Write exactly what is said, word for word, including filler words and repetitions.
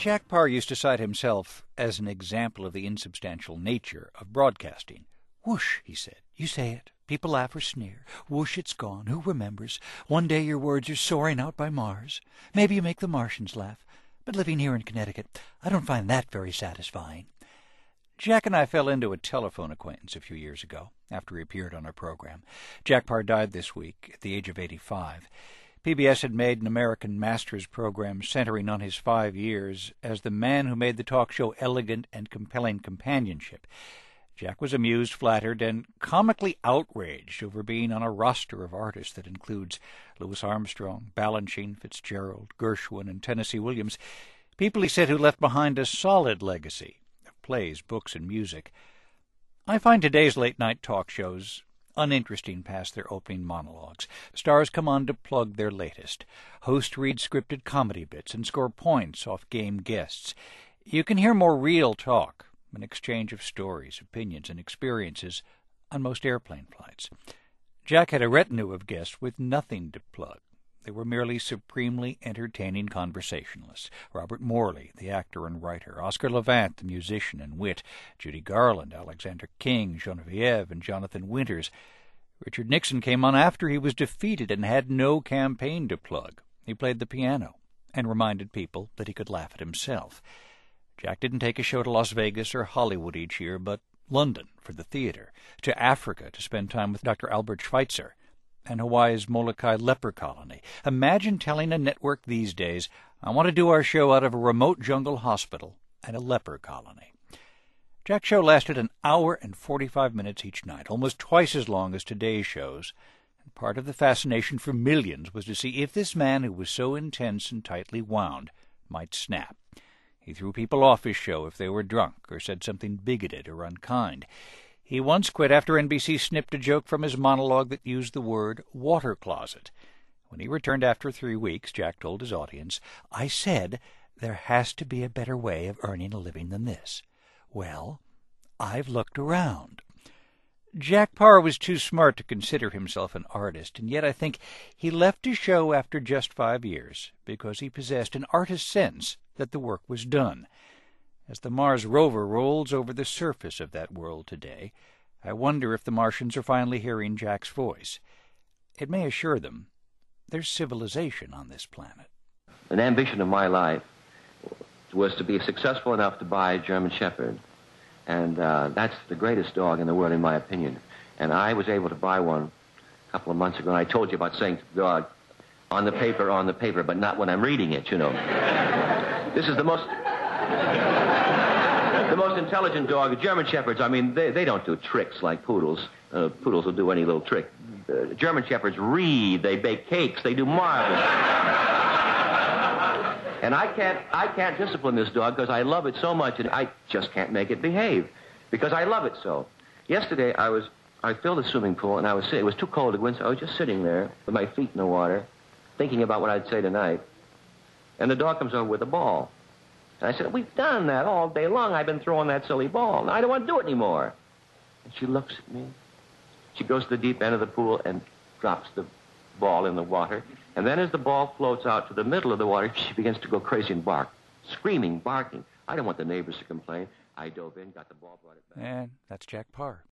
Jack Paar used to cite himself as an example of the insubstantial nature of broadcasting. "Whoosh," he said. "You say it. People laugh or sneer. Whoosh, it's gone. Who remembers? One day your words are soaring out by Mars. Maybe you make the Martians laugh. But living here in Connecticut, I don't find that very satisfying." Jack and I fell into a telephone acquaintance a few years ago, after he appeared on our program. Jack Paar died this week at the age of eighty-five. P B S had made an American Masters program centering on his five years as the man who made the talk show elegant and compelling companionship. Jack was amused, flattered, and comically outraged over being on a roster of artists that includes Louis Armstrong, Balanchine, Fitzgerald, Gershwin, and Tennessee Williams, people, he said, who left behind a solid legacy of plays, books, and music. I find today's late-night talk shows uninteresting past their opening monologues. Stars come on to plug their latest. Hosts read scripted comedy bits and score points off game guests. You can hear more real talk, an exchange of stories, opinions, and experiences on most airplane flights. Jack had a retinue of guests with nothing to plug. They were merely supremely entertaining conversationalists. Robert Morley, the actor and writer, Oscar Levant, the musician and wit, Judy Garland, Alexander King, Genevieve, and Jonathan Winters. Richard Nixon came on after he was defeated and had no campaign to plug. He played the piano and reminded people that he could laugh at himself. Jack didn't take a show to Las Vegas or Hollywood each year, but London for the theater, to Africa to spend time with Doctor Albert Schweitzer, and Hawaii's Molokai leper colony. Imagine telling a network these days, "I want to do our show out of a remote jungle hospital and a leper colony." Jack's show lasted an hour and forty-five minutes each night, almost twice as long as today's shows. And part of the fascination for millions was to see if this man, who was so intense and tightly wound, might snap. He threw people off his show if they were drunk or said something bigoted or unkind. He once quit after N B C snipped a joke from his monologue that used the word water closet. When he returned after three weeks, Jack told his audience, "I said there has to be a better way of earning a living than this. Well, I've looked around." Jack Paar was too smart to consider himself an artist, and yet I think he left his show after just five years because he possessed an artist's sense that the work was done. As the Mars rover rolls over the surface of that world today, I wonder if the Martians are finally hearing Jack's voice. It may assure them there's civilization on this planet. An ambition of my life was to be successful enough to buy a German Shepherd. And uh, that's the greatest dog in the world, in my opinion. And I was able to buy one a couple of months ago, and I told you about saying to the dog, "On the paper, on the paper," but not when I'm reading it, you know. This is the most... the most intelligent dog. German Shepherds, I mean, they, they don't do tricks like poodles. Uh, poodles will do any little trick. Uh, German Shepherds read, they bake cakes, they do marvelous. And I can't, I can't discipline this dog because I love it so much, and I just can't make it behave because I love it so. Yesterday, I was, I filled a swimming pool, and I was, it was too cold to go in, so I was just sitting there with my feet in the water, thinking about what I'd say tonight. And the dog comes over with a ball. And I said, "We've done that all day long. I've been throwing that silly ball. Now I don't want to do it anymore." And she looks at me. She goes to the deep end of the pool and drops the ball in the water. And then as the ball floats out to the middle of the water, she begins to go crazy and bark, screaming, barking. I don't want the neighbors to complain. I dove in, got the ball, brought it back. And that's Jack Paar.